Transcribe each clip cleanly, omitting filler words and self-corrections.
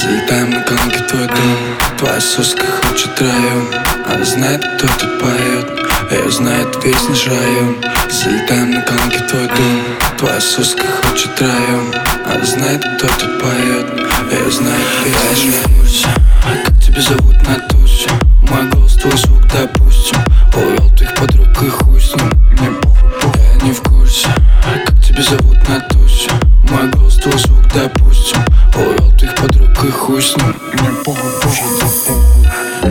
Залетаем на колонки в твой дом. Твоя соска хочет район. Она знает, кто тут поет. Ее знает весь наш район. Залетаем на колонки в твой дом. Твоя соска хочет район. Она знает, кто тут поет. Ее знает весь наш район. А как тебя зовут на тусе? Мой голос, твой звук, допустим. Увел твоих подруг и хуй с ним. Мне похуй, я не в курсе. А как тебя зовут на тусе? Мой голос, твой звук, допустим. Увел твоих подруг и хуй с ним. Мне похуй, боже, да похуй.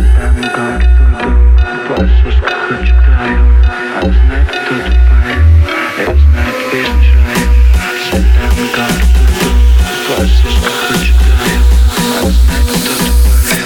Твоя соска хочет район. Она знает, кто тут поет. Я знаю весь наш район. Залетаем на колонки в твой дом. Твоя соска хочет район. Она знает, кто тут поет.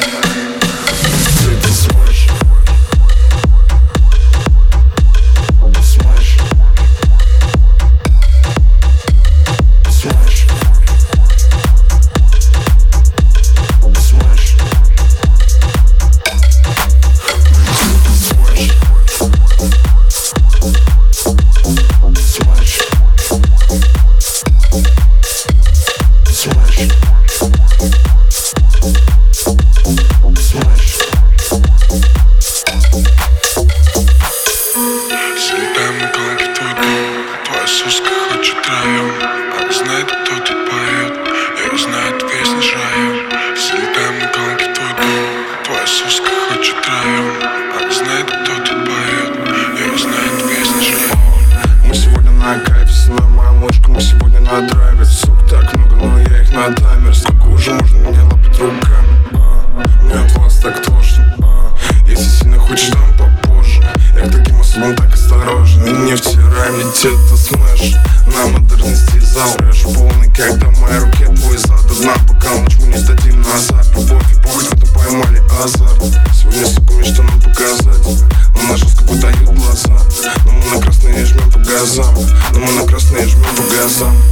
Залетаем на колонки в твой дом. Твоя соска хочет район. Она знает, кто тут поет. Ее знает весь наш район. Залетаем на колонки в твой дом. Твоя соска хочет район. Она знает, кто тут поет. Ее знает весь наш район. Мы сегодня на кайфе, сына моя мышка. Мы сегодня на драйве. Сук так много, но я их на таймер. Сколько уже можно меня лапать руками? Мне от вас так тошно. Если сильно хочешь, дам попозже. Я к таким особам так осторожен. И не втирай мне где-то смэш. На модерности зал рэш полный, когда в моей руке твой зад. Одна бокал, ночь мы не сдадим назад. Любовь и похоть, мы там поймали азарт. Сегодня, сука, мне что нам показать? Но на жестко выдают глаза. Но мы на красные жмем по газам. Но мы на красные жмем по газам.